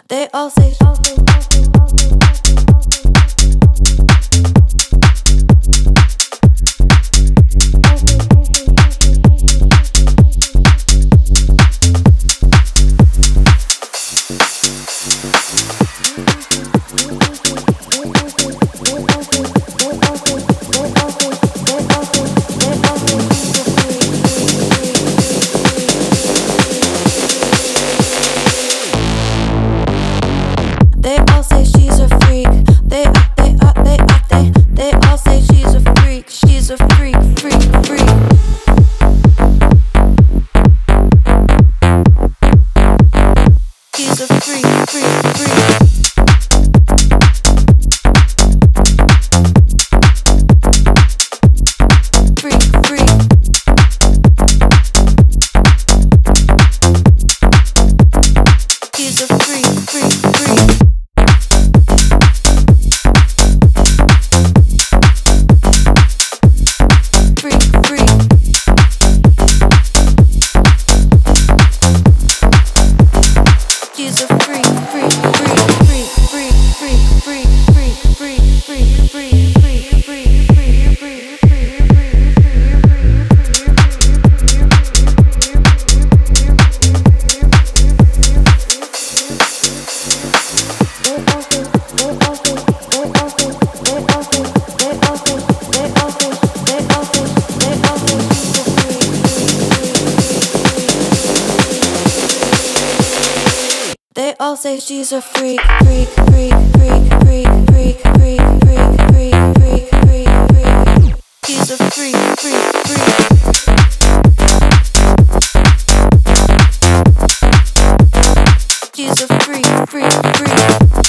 They all say she's a freak. They all say she's a freak. She's a freak, freak, freak. She's a freak, freak, freak. They all say she's a freak, freak, freak, freak, freak, freak, freak, freak, freak, freak, freak, freak. She's a freak, freak, freak. She's a freak, freak, freak.